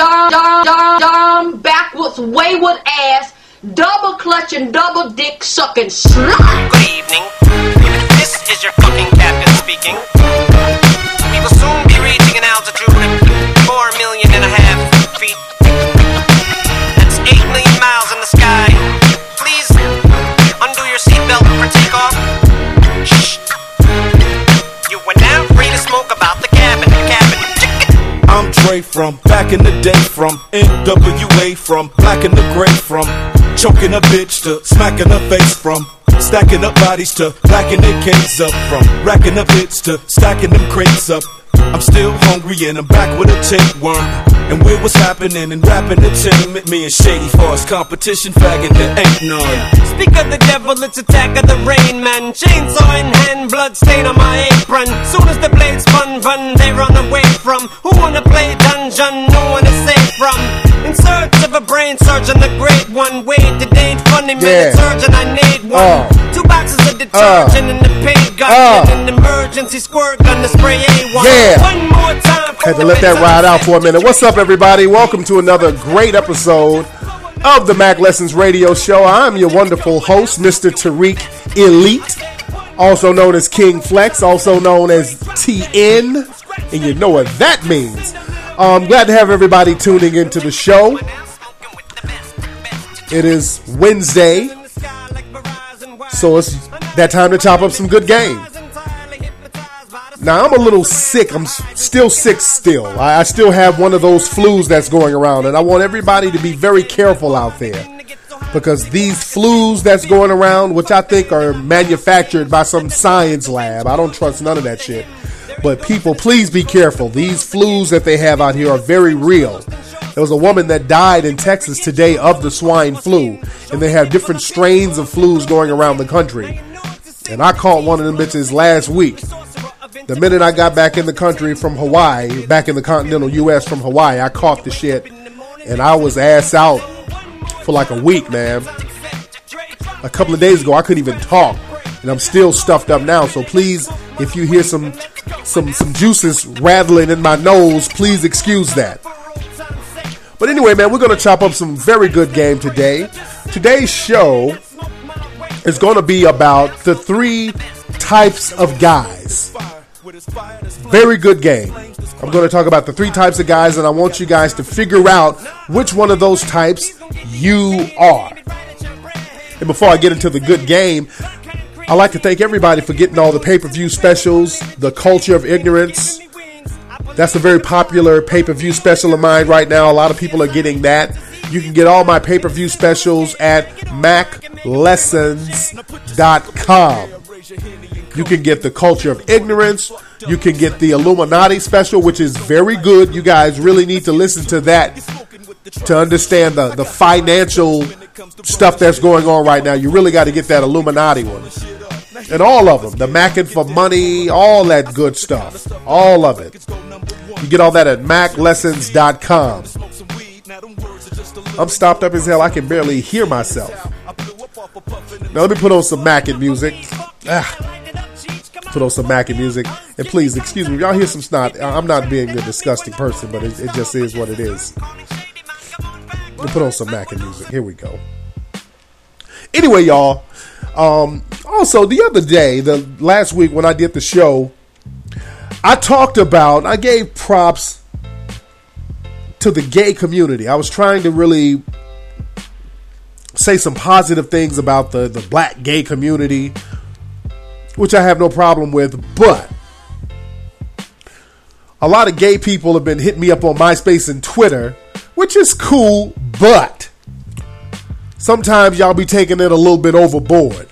backwards, wayward ass, double clutching, double dick sucking slut. Good evening. This is your fucking captain speaking. We will soon be reaching an altitude of 4.5 million feet. That's 8 million miles in the sky. Please undo your seatbelt for takeoff. Shh. You are now free to smoke about the cabin. I'm Dre from back in the day, from NWA, from black and the gray, from choking a bitch to smacking her face, from stacking up bodies to blacking their cakes up, from racking up hits to stacking them crates up. I'm still hungry and I'm back with a tapeworm. And with what's happening in rap entertainment, me and Shady Farce competition faggot, there ain't none. Speak of the devil, it's attack of the rain man. Chainsaw in hand, blood stain on my apron. Soon as the blades run, they run away from. Who wanna play dungeon? No one is safe from. In search of a brain surgeon, the great one. Wait, it ain't funny, man. Surgeon, I need one. 2 boxes of detergent and the paint gun, and an emergency squirt gun to spray A1. Yeah. One more time. Had to let that ride out for a minute. What's up, everybody? Welcome to another great episode of the Mac Lessons Radio Show. I'm your wonderful host, Mr. Tariq Elite, also known as King Flex, also known as TN, and you know what that means. I'm glad to have everybody tuning into the show. It is Wednesday, so it's that time to chop up some good game. Now, I'm a little sick. I'm still sick still. I still have one of those flus that's going around, and I want everybody to be very careful out there, because these flus that's going around, which I think are manufactured by some science lab, I don't trust none of that shit. But people, please be careful. These flus that they have out here are very real. There was a woman that died in Texas today of the swine flu, and they have different strains of flus going around the country. And I caught one of them bitches last week. The minute I got back in the country from Hawaii, back in the continental U.S. from Hawaii, I caught the shit, and I was ass out for like a week, man. A couple of days ago, I couldn't even talk, and I'm still stuffed up now. So please, if you hear some juices rattling in my nose, please excuse that. But anyway, man, we're going to chop up some very good game today. Today's show is going to be about the 3 types of guys. Very good game. I'm going to talk about the 3 types of guys, and I want you guys to figure out which one of those types you are. And before I get into the good game, I'd like to thank everybody for getting all the pay-per-view specials. The Culture of Ignorance, that's a very popular pay-per-view special of mine right now. A lot of people are getting that. You can get all my pay-per-view specials at MacLessons.com. You can get the Culture of Ignorance. You can get the Illuminati special, which is very good. You guys really need to listen to that to understand the financial stuff that's going on right now. You really got to get that Illuminati one. And all of them. The Mackin' for Money, all that good stuff. All of it. You get all that at MacLessons.com. I'm stopped up as hell. I can barely hear myself. Now let me put on some Mackin' music. Put on some Mackin' music. And please, excuse me, if y'all hear some snot, I'm not being a disgusting person, but it just is what it is. Let me put on some Mackin' music. Here we go. Anyway, y'all. Also, the other day, the last week when I did the show, I gave props to the gay community. I was trying to really say some positive things about the black gay community, which I have no problem with, but a lot of gay people have been hitting me up on MySpace and Twitter, which is cool, but sometimes y'all be taking it a little bit overboard.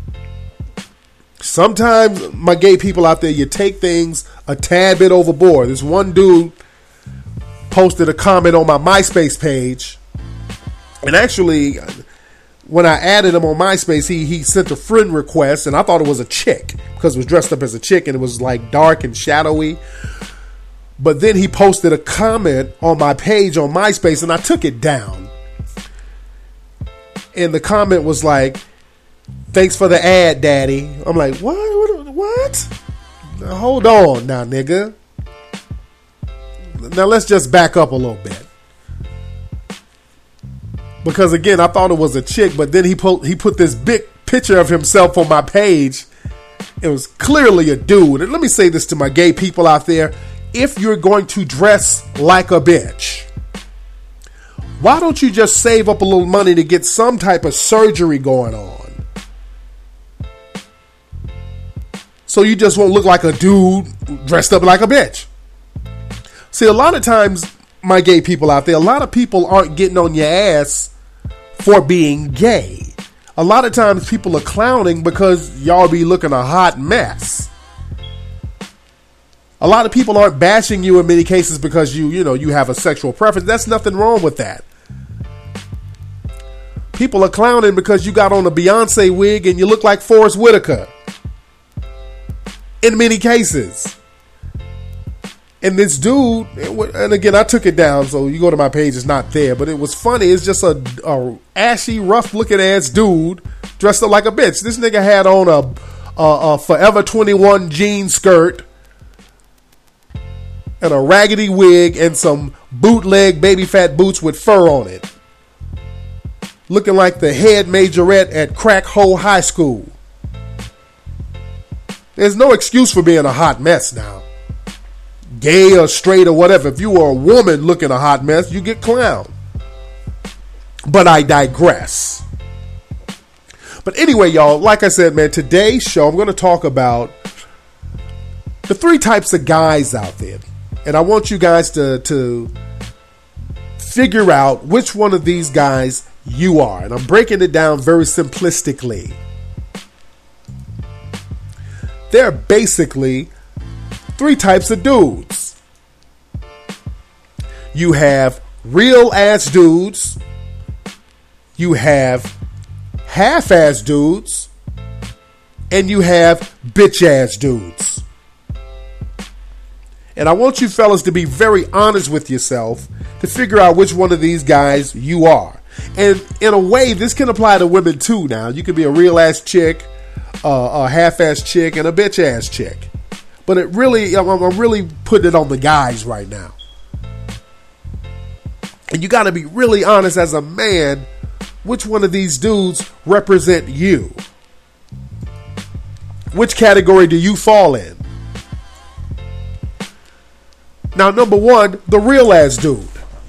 Sometimes, my gay people out there, you take things a tad bit overboard. This one dude posted a comment on my MySpace page, and actually, when I added him on MySpace, he sent a friend request, and I thought it was a chick, because it was dressed up as a chick, and it was like dark and shadowy. But then he posted a comment on my page on MySpace, and I took it down. And the comment was like, "Thanks for the ad, daddy." I'm like, what? Now, hold on now, nigga. Now let's just back up a little bit. Because again, I thought it was a chick, but then he put this big picture of himself on my page. It was clearly a dude. And let me say this to my gay people out there. If you're going to dress like a bitch, why don't you just save up a little money to get some type of surgery going on? So you just won't look like a dude dressed up like a bitch. See, a lot of times, my gay people out there, a lot of people aren't getting on your ass for being gay. A lot of times people are clowning because y'all be looking a hot mess. A lot of people aren't bashing you in many cases because you have a sexual preference. That's nothing wrong with that. People are clowning because you got on a Beyonce wig and you look like Forrest Whitaker. In many cases. And this dude, and again, I took it down, so you go to my page, it's not there, but it was funny. It's just a ashy, rough-looking ass dude dressed up like a bitch. This nigga had on a Forever 21 jean skirt and a raggedy wig and some bootleg baby fat boots with fur on it. Looking like the head majorette at Crack Hole High School. There's no excuse for being a hot mess now. Gay or straight or whatever. If you are a woman looking a hot mess, you get clowned. But I digress. But anyway, y'all, like I said, man, today's show, I'm going to talk about the 3 types of guys out there. And I want you guys to figure out which one of these guys you are. And I'm breaking it down very simplistically. They're basically 3 types of dudes. You have real ass dudes. You have half ass dudes. And you have bitch ass dudes. And I want you fellas to be very honest with yourself to figure out which one of these guys you are. And in a way, this can apply to women too now. You could be a real ass chick, a half ass chick, and a bitch ass chick. But I'm really putting it on the guys right now. And you got to be really honest as a man, which one of these dudes represent you? Which category do you fall in? Now, number 1, the real ass dude.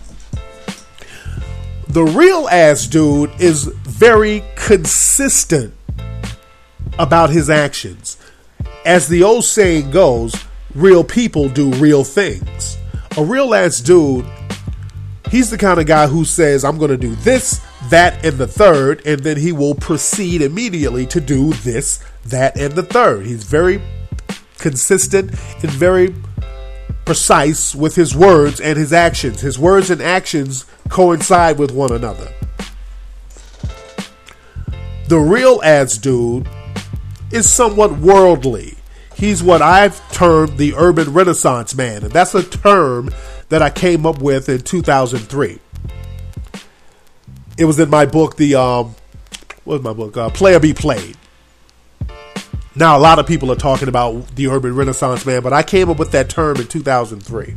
The real ass dude is very consistent about his actions. As the old saying goes, real people do real things. A real ass dude, he's the kind of guy who says, I'm going to do this, that, and the third, and then he will proceed immediately to do this, that, and the third. He's very consistent and very precise with his words and his actions. His words and actions coincide with one another. The real ass dude is somewhat worldly. He's what I've termed the urban renaissance man. And that's a term that I came up with in 2003. It was in my book, Player Be Played. Now, a lot of people are talking about the urban renaissance man, but I came up with that term in 2003.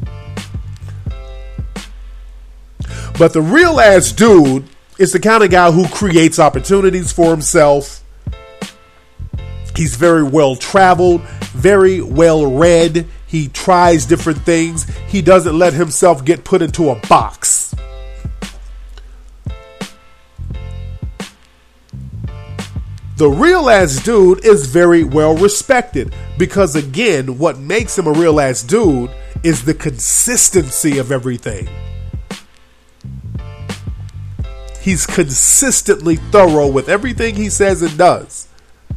But the real ass dude is the kind of guy who creates opportunities for himself. He's very well traveled, very well read. He tries different things. He doesn't let himself get put into a box. The real ass dude is very well respected because, again, what makes him a real ass dude is the consistency of everything. He's consistently thorough with everything he says and does.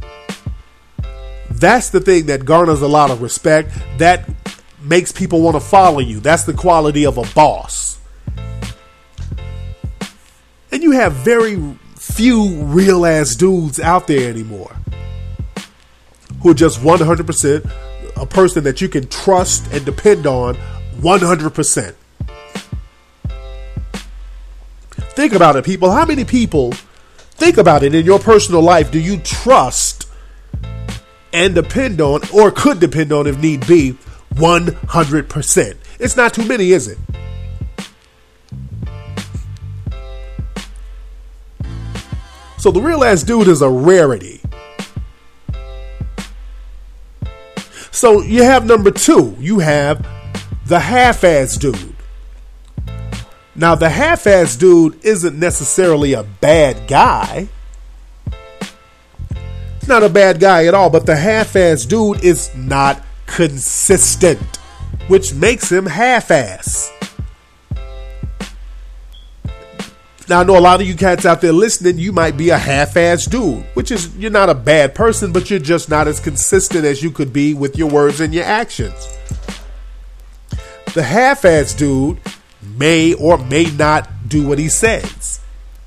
That's the thing that garners a lot of respect. That makes people want to follow you. That's the quality of a boss. And you have very few real ass dudes out there anymore who are just 100% a person that you can trust and depend on 100%. Think about it, people. How many people, think about it, in your personal life do you trust and depend on, or could depend on if need be, 100%? It's not too many, is it? So the real ass dude is a rarity. So you have number 2. You have the half-ass dude. Now the half-ass dude isn't necessarily a bad guy. Not a bad guy at all, but the half-ass dude is not consistent, which makes him half-ass. Now I know a lot of you cats out there listening, you might be a half-ass dude, which is, you're not a bad person, but you're just not as consistent as you could be with your words and your actions. The half-ass dude may or may not do what he says.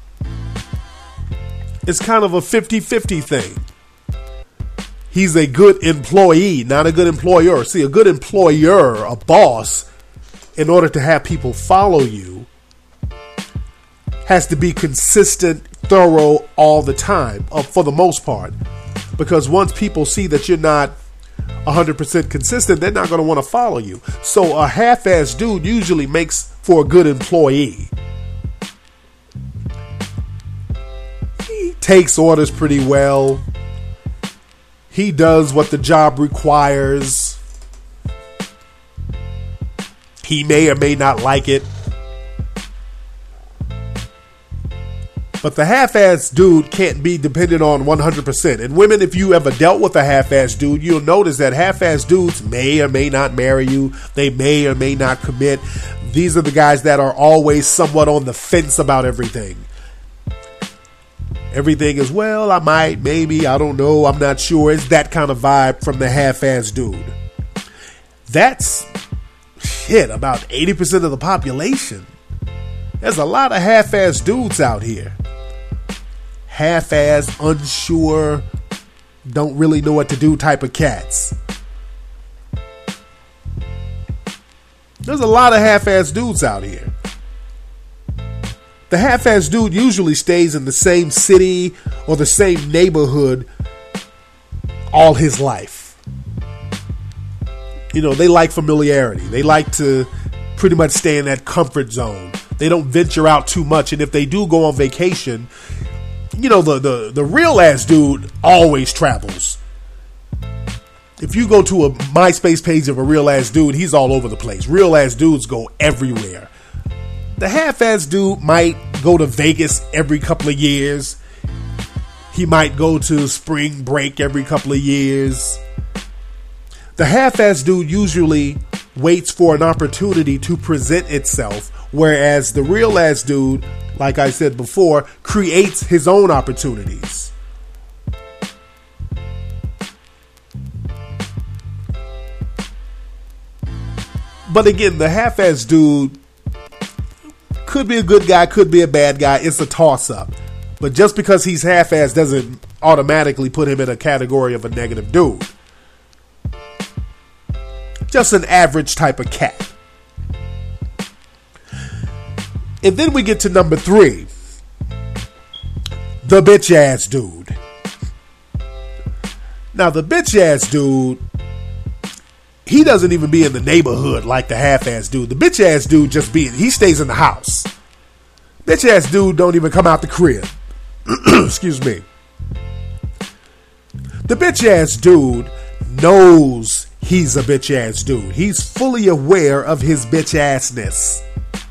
It's kind of a 50-50 thing. He's a good employee, not a good employer. See, a good employer, a boss, in order to have people follow you, has to be consistent, thorough all the time, for the most part. Because once people see that you're not 100% consistent, they're not going to want to follow you. So a half-ass dude usually makes for a good employee. He takes orders pretty well. He does what the job requires. He may or may not like it. But the half-ass dude can't be dependent on 100%. And women, if you ever dealt with a half-ass dude, you'll notice that half-ass dudes may or may not marry you. They may or may not commit. These are the guys that are always somewhat on the fence about everything. Everything is, well, I might, maybe, I don't know, I'm not sure. It's that kind of vibe from the half-ass dude. That's, about 80% of the population. There's a lot of half-ass dudes out here. Half-ass, unsure, don't really know what to do type of cats. There's a lot of half-ass dudes out here. The half-ass dude usually stays in the same city or the same neighborhood all his life. You know, they like familiarity. They like to pretty much stay in that comfort zone. They don't venture out too much. And if they do go on vacation, you know, the real ass dude always travels. If you go to a MySpace page of a real ass dude, he's all over the place. Real ass dudes go everywhere. The half-ass dude might go to Vegas every couple of years. He might go to spring break every couple of years. The half-ass dude usually waits for an opportunity to present itself, whereas the real-ass dude, like I said before, creates his own opportunities. But again, the half-ass dude could be a good guy, could be a bad guy. It's a toss-up. But just because he's half-assed doesn't automatically put him in a category of a negative dude. Just an average type of cat. And then we get to number 3. The bitch-ass dude. Now, the bitch-ass dude, he doesn't even be in the neighborhood like the half-ass dude. The bitch-ass dude he stays in the house. Bitch-ass dude don't even come out the crib. Excuse me. The bitch-ass dude knows he's a bitch-ass dude. He's fully aware of his bitch-assness.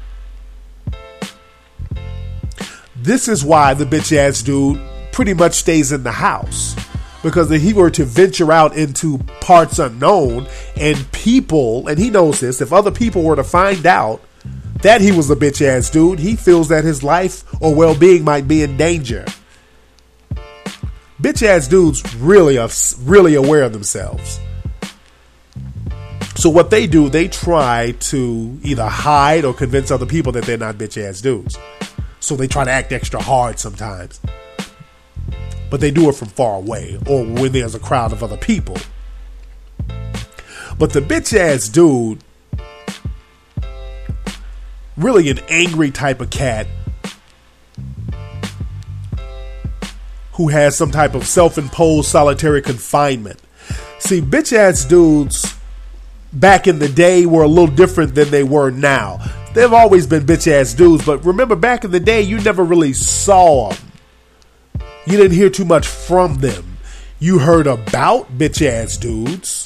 This is why the bitch-ass dude pretty much stays in the house. Because if he were to venture out into parts unknown and people, and he knows this, if other people were to find out that he was a bitch-ass dude, he feels that his life or well-being might be in danger. Bitch-ass dudes really are really aware of themselves. So what they do, they try to either hide or convince other people that they're not bitch-ass dudes. So they try to act extra hard sometimes. But they do it from far away or when there's a crowd of other people. But the bitch-ass dude, really an angry type of cat who has some type of self-imposed solitary confinement. See, bitch-ass dudes back in the day were a little different than they were now. They've always been bitch-ass dudes, but remember back in the day, you never really saw them. You didn't hear too much from them. You heard about bitch ass dudes,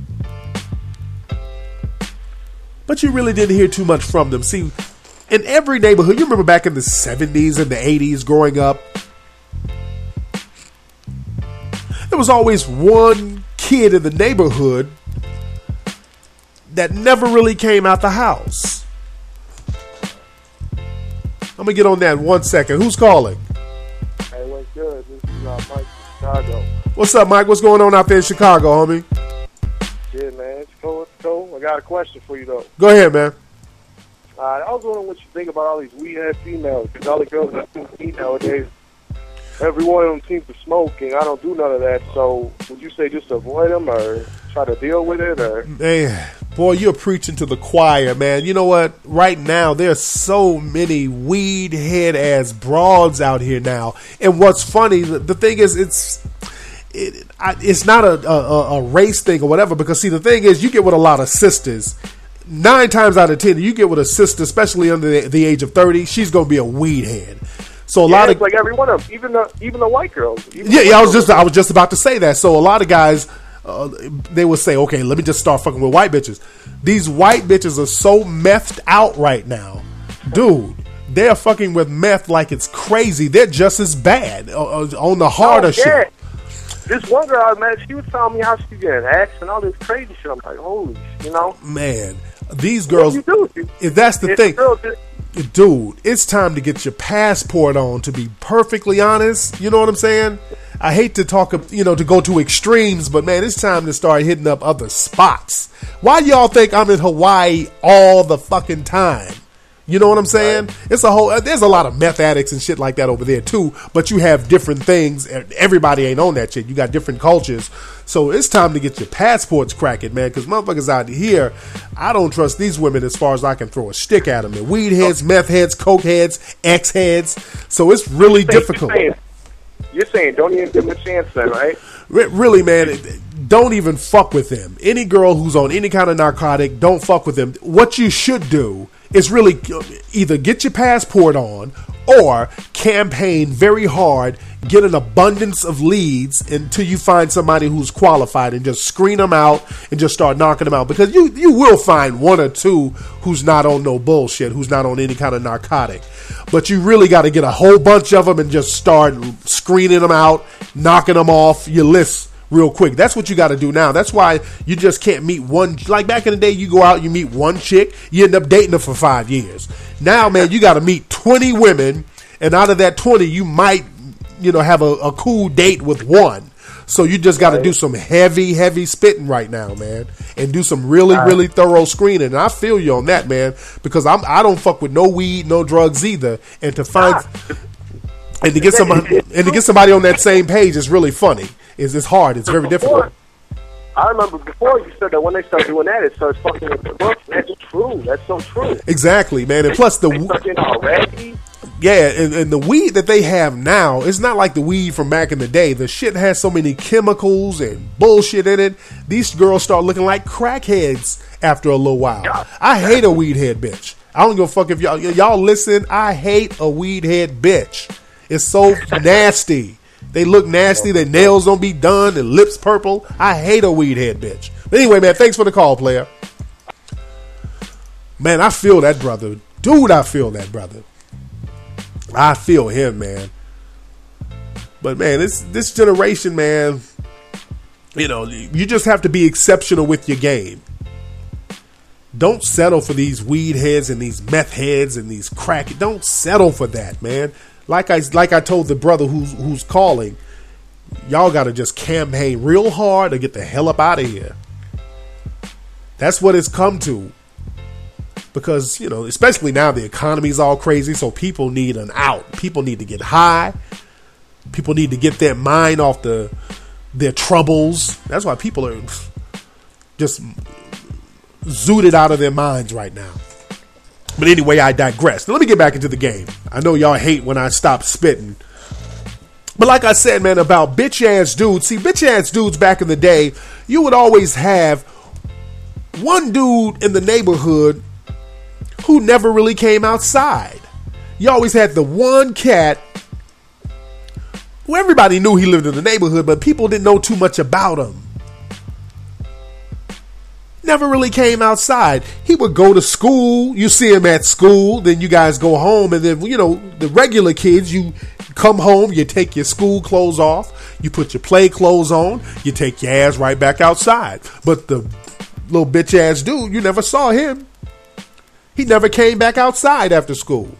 but you really didn't hear too much from them. See, in every neighborhood, you remember back in the 70s and the 80s growing up, there was always one kid in the neighborhood that never really came out the house. I'm going to get on that in 1 second. Who's calling? Hey, what's good? This is Mike from Chicago. What's up, Mike? What's going on out there in Chicago, homie? Shit, man. It's cool. It's cool. I got a question for you, though. Go ahead, man. I was wondering what you think about all these weed-head females, because all the girls that I see nowadays, every one of them seems to smoke, and I don't do none of that. So would you say just avoid them or try to deal with it? Or Man, boy, you're preaching to the choir, man. You know what? Right now, there's so many weed head ass broads out here now. And what's funny, the thing is, it's not a race thing or whatever. Because see, the thing is, you get with a lot of sisters. 9 times out of 10, you get with a sister, especially under the age of 30, she's gonna be a weed head. So a lot of like every one of them, even the white girls. I was just about to say that. So a lot of guys, they would say, okay, let me just start fucking with white bitches. These white bitches are so methed out right now, dude. They're fucking with meth like it's crazy. They're just as bad on the harder shit. This one girl I met, she was telling me how she getting X and all this crazy shit. I'm like, holy, man, these girls. What you do? If that's the thing. Dude, it's time to get your passport on, to be perfectly honest. You know what I'm saying? I hate to talk, to go to extremes, but man, it's time to start hitting up other spots. Why y'all think I'm in Hawaii all the fucking time? You know what I'm saying? Right. There's a lot of meth addicts and shit like that over there too, but you have different things. Everybody ain't on that shit. You got different cultures. So it's time to get your passports cracking, man, because motherfuckers out here, I don't trust these women as far as I can throw a stick at them. They're weed heads, meth heads, coke heads, X heads. So it's really difficult. You're saying don't even give them a chance then, right? Really, man, don't even fuck with them. Any girl who's on any kind of narcotic, don't fuck with them. What you should do is really either get your passport on or campaign very hard, get an abundance of leads until you find somebody who's qualified and just screen them out and just start knocking them out. Because you will find one or two who's not on no bullshit, who's not on any kind of narcotic. But you really got to get a whole bunch of them and just start screening them out, knocking them off your list real quick. That's what you got to do now. That's why you just can't meet one. Like back in the day, you go out, you meet one chick, you end up dating her for 5 years. Now, man, you got to meet 20 women, and out of that 20, you might, have a cool date with one. So you just got to do some heavy spitting right now, man, and do some really thorough screening. And I feel you on that, man, because I don't fuck with no weed, no drugs either. And to find and to get somebody on that same page is really funny. It's hard. It's very difficult. I remember before you said that when they start doing that, it starts fucking with the books. That's true. That's so true. Exactly, man. And plus the and the weed that they have now, it's not like the weed from back in the day. The shit has so many chemicals and bullshit in it. These girls start looking like crackheads after a little while. I hate a weed head bitch. I don't give a fuck if y'all listen. I hate a weed head bitch. It's so nasty. They look nasty. Their nails don't be done. Their lips purple. I hate a weed head bitch. But anyway, man, thanks for the call, player. Man, I feel that brother. Dude, I feel that brother. I feel him, man. But, man, this generation, man, you just have to be exceptional with your game. Don't settle for these weed heads and these meth heads and these crack. Don't settle for that, man. Like I told the brother who's calling, y'all got to just campaign real hard to get the hell up out of here. That's what it's come to. Because, especially now the economy's all crazy, so people need an out. People need to get high. People need to get their mind off their troubles. That's why people are just zooted out of their minds right now. But anyway, I digress. Now, let me get back into the game. I know y'all hate when I stop spitting. But like I said, man, about bitch-ass dudes. See, bitch-ass dudes back in the day, you would always have one dude in the neighborhood who never really came outside. You always had the one cat who everybody knew he lived in the neighborhood, but people didn't know too much about him. Never really came outside. He would go to school. You see him at school. Then you guys go home. And then, the regular kids, you come home. You take your school clothes off. You put your play clothes on. You take your ass right back outside. But the little bitch ass dude, you never saw him. He never came back outside after school.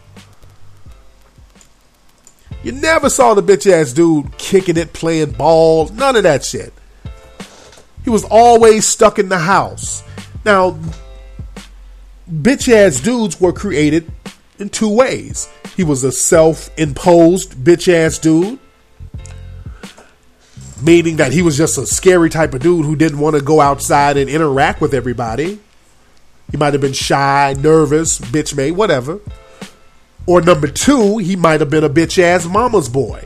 You never saw the bitch ass dude kicking it, playing ball. None of that shit. He was always stuck in the house. Now, bitch-ass dudes were created in two ways. He was a self-imposed bitch-ass dude, meaning that he was just a scary type of dude who didn't want to go outside and interact with everybody. He might have been shy, nervous, bitch-made, whatever. Or number two, he might have been a bitch-ass mama's boy.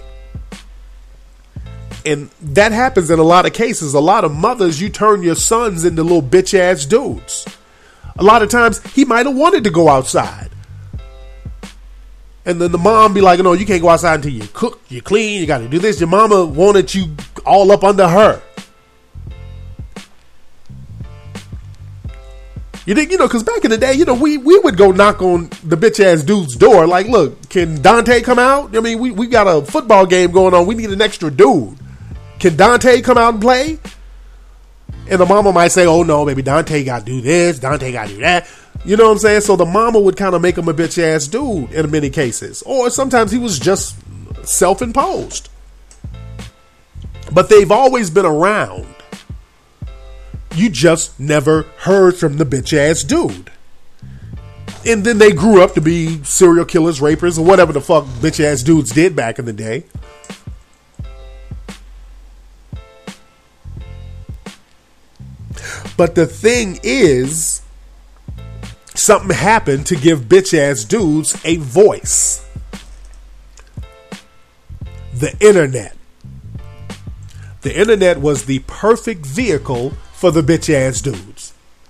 And that happens in a lot of cases. A lot of mothers, you turn your sons into little bitch-ass dudes. A lot of times, he might have wanted to go outside. And then the mom be like, no, you can't go outside until you cook, you clean, you got to do this. Your mama wanted you all up under her. You think, because back in the day, we would go knock on the bitch-ass dude's door. Like, look, can Dante come out? I mean, we got a football game going on. We need an extra dude. Can Dante come out and play? And the mama might say, oh no, baby, Dante got to do this, Dante got to do that. You know what I'm saying? So the mama would kind of make him a bitch ass dude in many cases. Or sometimes he was just self-imposed. But they've always been around. You just never heard from the bitch ass dude. And then they grew up to be serial killers, rapers, or whatever the fuck bitch ass dudes did back in the day. But the thing is, something happened to give bitch-ass dudes a voice. The internet. The internet was the perfect vehicle for the bitch-ass dudes.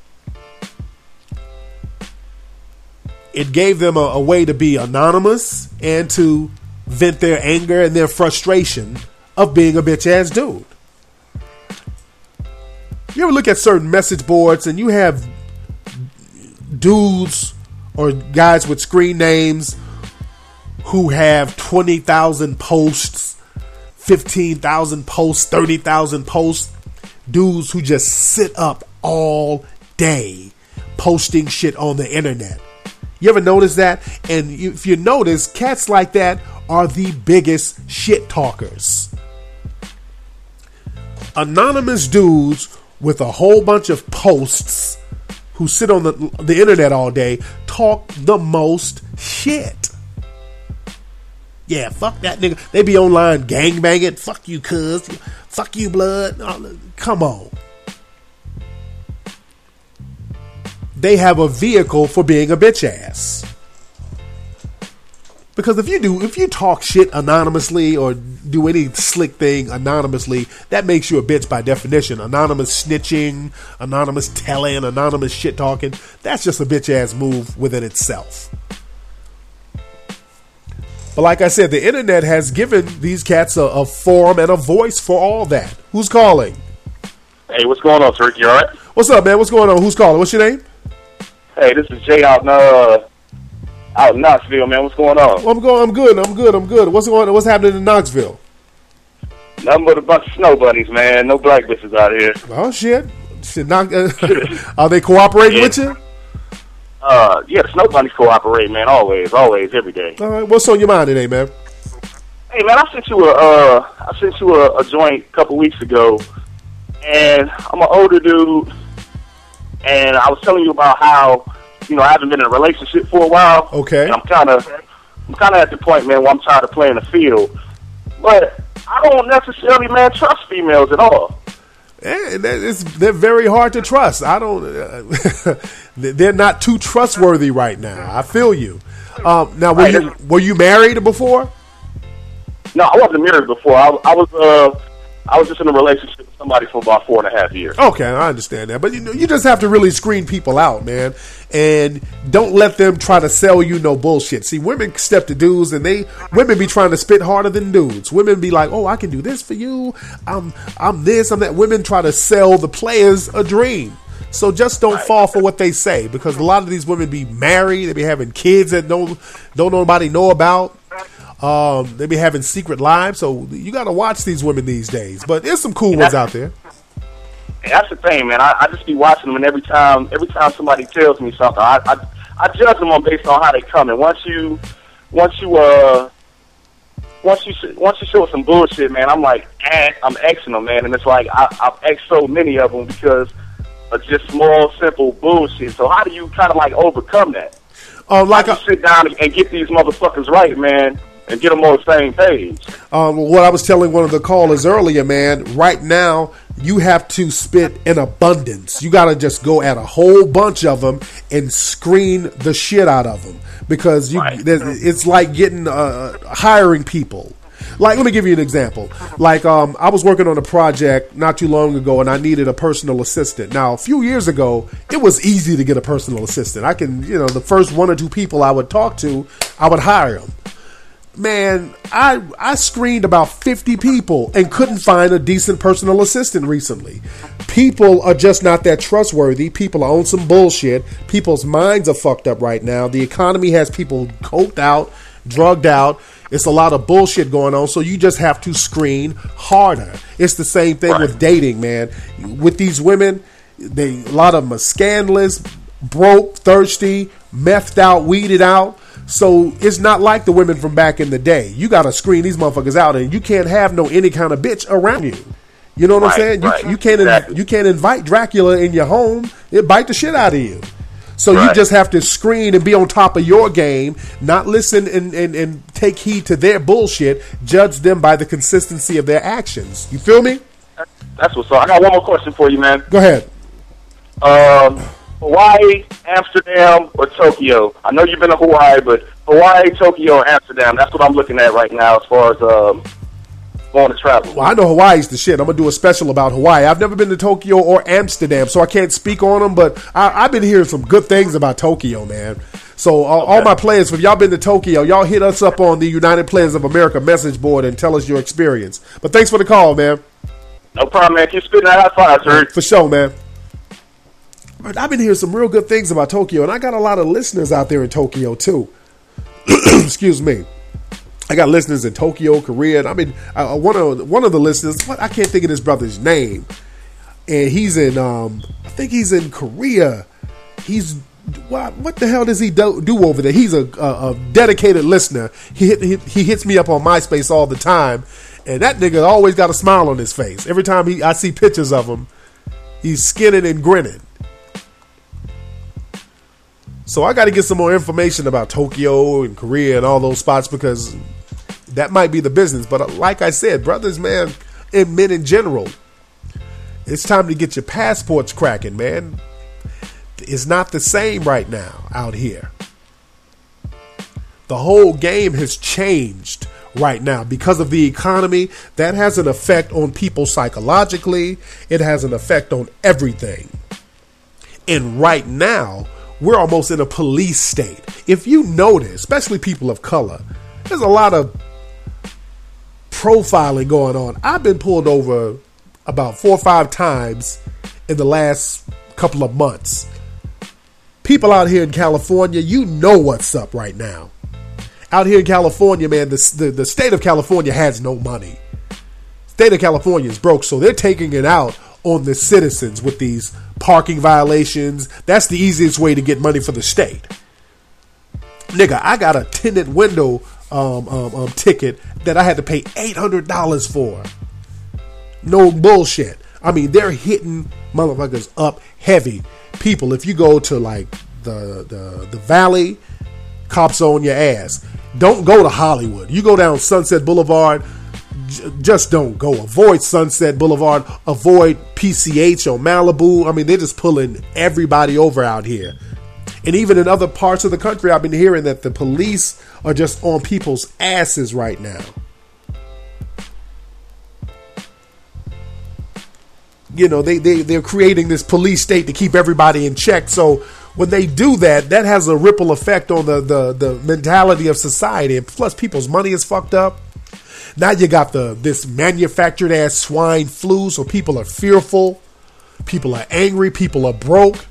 It gave them a way to be anonymous and to vent their anger and their frustration of being a bitch-ass dude. You ever look at certain message boards and you have dudes or guys with screen names who have 20,000 posts, 15,000 posts, 30,000 posts, dudes who just sit up all day posting shit on the internet. You ever notice that? And if you notice, cats like that are the biggest shit talkers. Anonymous dudes with a whole bunch of posts who sit on the internet all day talk the most shit. Yeah, fuck that nigga. They be online gangbanging. Fuck you, cuz. Fuck you, blood. Oh, come on. They have a vehicle for being a bitch ass. Because if you talk shit anonymously or do any slick thing anonymously, that makes you a bitch by definition. Anonymous snitching, anonymous telling, anonymous shit talking, that's just a bitch ass move within itself. But like I said, the internet has given these cats a forum and a voice for all that. Who's calling? Hey, what's going on, Turkey? You all right? What's up, man? What's going on? Who's calling? What's your name? Hey, this is Jay out in Knoxville, man. What's going on? Well, I'm good. What's happening in Knoxville? Nothing but a bunch of snow bunnies, man. No black bitches out here. Oh shit! Are they cooperating with you? Yeah, the snow bunnies cooperate, man. Always, every day. All right, what's on your mind today, man? Hey, man, I sent you a joint a couple weeks ago, and I'm an older dude, and I was telling you about how, I haven't been in a relationship for a while. Okay. And I'm kind of at the point, man, where I'm tired of playing the field. But I don't necessarily, man, trust females at all. And they're very hard to trust. They're not too trustworthy right now. I feel you. Now, were you married before? No, I wasn't married before. I was I was just in a relationship with somebody for about 4.5 years. Okay, I understand that. But you just have to really screen people out, man. And don't let them try to sell you no bullshit. See, women step to dudes and women be trying to spit harder than dudes. Women be like, oh, I can do this for you. I'm this, I'm that. Women try to sell the players a dream. So just don't fall for what they say, because a lot of these women be married, they be having kids that don't nobody know about. They be having secret lives, so you got to watch these women these days. But there's some cool ones out there. That's the thing, man. I just be watching them, and every time somebody tells me something, I judge them based on how they come. And once you show some bullshit, man, I'm like, I'm Xing them, man. And it's like I've Xed so many of them because of just small, simple bullshit. So how do you kind of like overcome that? Sit down and get these motherfuckers right, man, and get them on the same page. What I was telling one of the callers earlier, man, right now you have to spit in abundance. You got to just go at a whole bunch of them and screen the shit out of them, because it's like getting hiring people. Like, let me give you an example. Like, I was working on a project not too long ago, and I needed a personal assistant. Now, a few years ago, it was easy to get a personal assistant. I can, the first one or two people I would talk to, I would hire them. Man, I screened about 50 people and couldn't find a decent personal assistant recently. People are just not that trustworthy. People are on some bullshit. People's minds are fucked up right now. The economy has people coked out, drugged out. It's a lot of bullshit going on, so you just have to screen harder. It's the same thing with dating, man. With these women, a lot of them are scandalous, broke, thirsty, methed out, weeded out. So it's not like the women from back in the day. You got to screen these motherfuckers out, and you can't have any kind of bitch around you. You know what I'm saying? You can't invite Dracula in your home. It'll bite the shit out of you. So you just have to screen and be on top of your game, not listen and take heed to their bullshit, judge them by the consistency of their actions. You feel me? That's what's up. I got one more question for you, man. Go ahead. Hawaii, Amsterdam, or Tokyo? I know you've been to Hawaii, but Hawaii, Tokyo, or Amsterdam, that's what I'm looking at right now as far as going to travel. Well, I know Hawaii's the shit. I'm going to do a special about Hawaii. I've never been to Tokyo or Amsterdam, so I can't speak on them, but I've been hearing some good things about Tokyo, man. So all my players, if y'all been to Tokyo, y'all hit us up on the United Players of America message board and tell us your experience. But thanks for the call, man. No problem, man. Keep spitting that high five, sir. For sure, man. But I've been hearing some real good things about Tokyo, and I got a lot of listeners out there in Tokyo, too. Excuse me. I got listeners in Tokyo, Korea, and I mean, one of the listeners, I can't think of this brother's name, and he's in, I think he's in Korea. He's, what the hell does he do over there? He's a dedicated listener. He hits me up on MySpace all the time, and that nigga always got a smile on his face. Every time I see pictures of him, he's skinning and grinning. So I got to get some more information about Tokyo and Korea and all those spots, because that might be the business. But like I said, brothers, man, and men in general, it's time to get your passports cracking, man. It's not the same right now out here. The whole game has changed right now because of the economy. That has an effect on people psychologically. It has an effect on everything. And right now, we're almost in a police state. If you notice, especially people of color, there's a lot of profiling going on. I've been pulled over about 4 or 5 times in the last couple of months. People out here in California, you know what's up right now. Out here in California, man, the state of California has no money. State of California is broke, so they're taking it out on the citizens with these parking violations. That's the easiest way to get money for the state. Nigga, I got a tinted window ticket that I had to pay $800 for. No bullshit. I mean, they're hitting motherfuckers up heavy. People, if you go to like the valley, cops on your ass. Don't go to Hollywood. You go down Sunset Boulevard, just don't go. Avoid Sunset Boulevard. Avoid PCH or Malibu. I mean, they're just pulling everybody over out here. And even in other parts of the country, I've been hearing that the police are just on people's asses right now. they're creating this police state to keep everybody in check. So when they do that, that has a ripple effect on the mentality of society. And plus, people's money is fucked up. Now you got this manufactured ass swine flu, so people are fearful, people are angry, people are broke.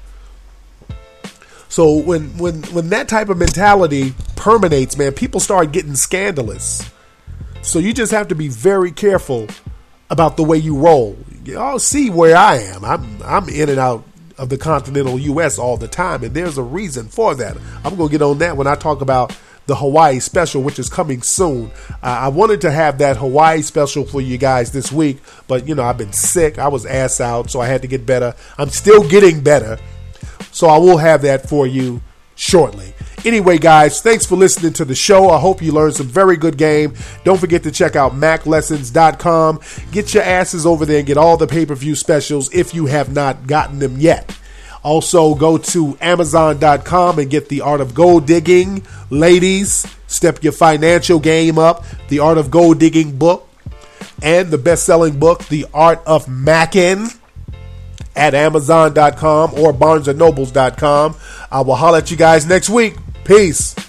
So when that type of mentality permeates, man, people start getting scandalous. So you just have to be very careful about the way you roll. Y'all see where I am. I'm in and out of the continental U.S. all the time, and there's a reason for that. I'm going to get on that when I talk about the Hawaii special, which is coming soon. I wanted to have that Hawaii special for you guys this week, but, I've been sick. I was ass out, so I had to get better. I'm still getting better, so I will have that for you shortly. Anyway, guys, thanks for listening to the show. I hope you learned some very good game. Don't forget to check out MacLessons.com. Get your asses over there and get all the pay-per-view specials if you have not gotten them yet. Also, go to Amazon.com and get The Art of Gold Digging. Ladies, step your financial game up. The Art of Gold Digging book and the best-selling book, The Art of Mackin', at Amazon.com or BarnesandNobles.com. I will holler at you guys next week. Peace.